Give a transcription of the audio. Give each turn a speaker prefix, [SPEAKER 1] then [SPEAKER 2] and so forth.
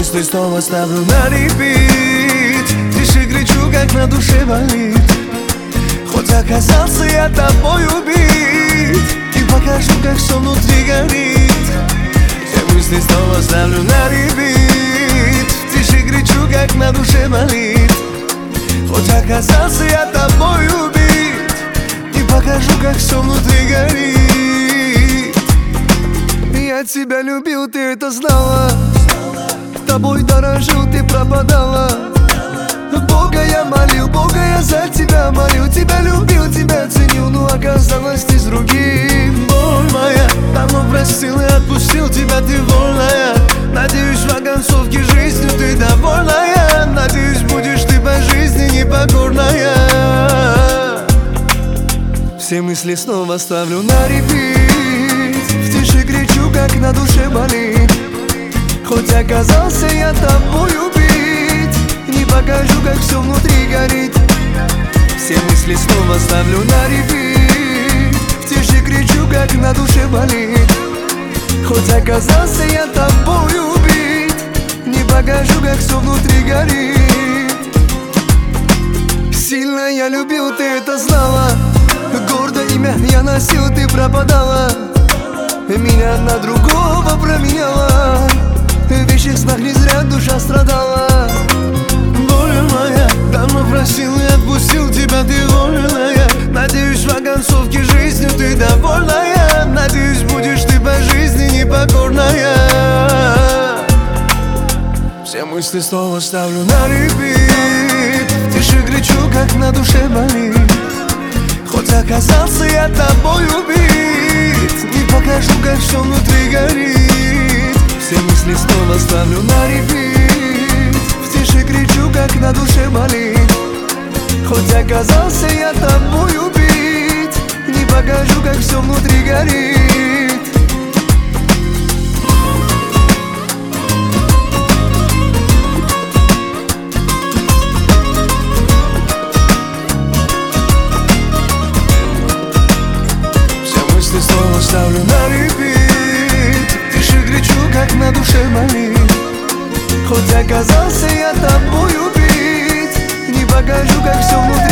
[SPEAKER 1] мысли снова ставлю на репит. Тише кричу, как на душе болит. Хоть оказался я тобой убит, и покажу, как все внутри горит. Все мысли снова ставлю на репит. Тише кричу, как на душе болит. Хоть оказался я тобой убит, и покажу, как все внутри горит. Я тебя любил, ты это знала. Тобой дорожил, ты пропадала. Бога я молил, Бога я за тебя молил. Тебя любил, тебя ценил, но оказалось ты с другим. Боль моя, давно простил и отпустил тебя, ты вольная. Надеюсь, в оконцовке жизнью ты довольная. Надеюсь, будешь ты по жизни непокорная. Все мысли снова ставлю на репит. В тиши кричу, как на душе болит. Хоть оказался я тобой убит, не покажу, как все внутри горит. Все мысли снова ставлю на репит. В тиши кричу, как на душе болит. Хоть оказался я тобой убит, не покажу, как все внутри горит. Сильно я любил, ты это знала. Гордо имя я носил, ты пропадала. Меня на другого променяла. В вещих снах не зря душа страдала. Боль моя, давно просил и отпустил тебя, ты вольная. Надеюсь, в оконцовке жизнью ты довольная. Надеюсь, будешь ты по жизни непокорная. Все мысли снова ставлю на репит. Тише кричу, как на душе болит. Хоть оказался я тобой убит, не покажу, как все внутри горит. Все мысли снова ставлю на репит. В тиши кричу, как на душе болит. Хоть оказался я тобой убит, не покажу, как все внутри горит. Все мысли снова ставлю на репит. Тише кричу, как на душе болит. Хоть оказался я тобой убит, не покажу, как все внутри